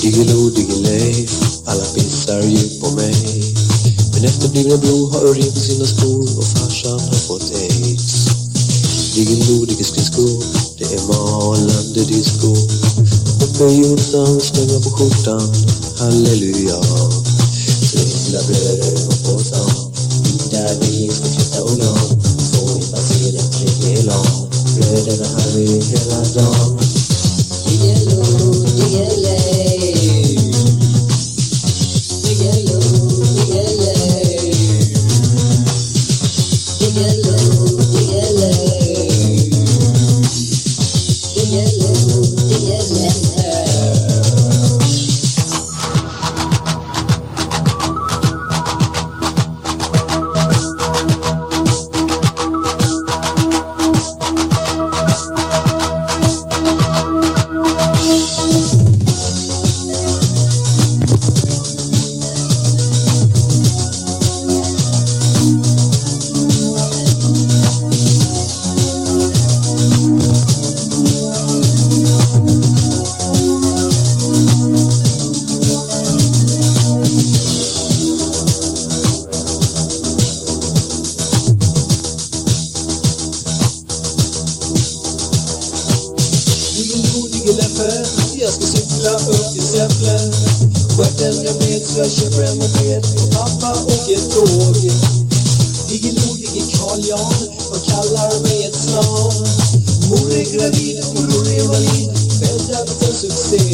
Diggiloo, diggiley, alla pissar ju på mig. Men efterblivna Blå har rivit sina skor och farsan har fått aids. Diggiloo, diggiskrisko, det är malande disco. Uppe i Jonsson slänger på skjortan, halleluja. Tryckla bröder och påsar, där vi ska tvätta och lång. Får inte se den tredje lång, bröderna har vi hela dagen. Diggiloo, diggiley, diggiloo, diggiley, diggiloo, diggiley, diggiloo, diggiley. Jag ska cykla upp till Säffle. Skärten jag vet så jag köper en moped och pappa åker tåg. Diggiloo, digger Carl Jan, man kallar mig ett slan. Mor är gravid och bror är valid, bäddar för succé.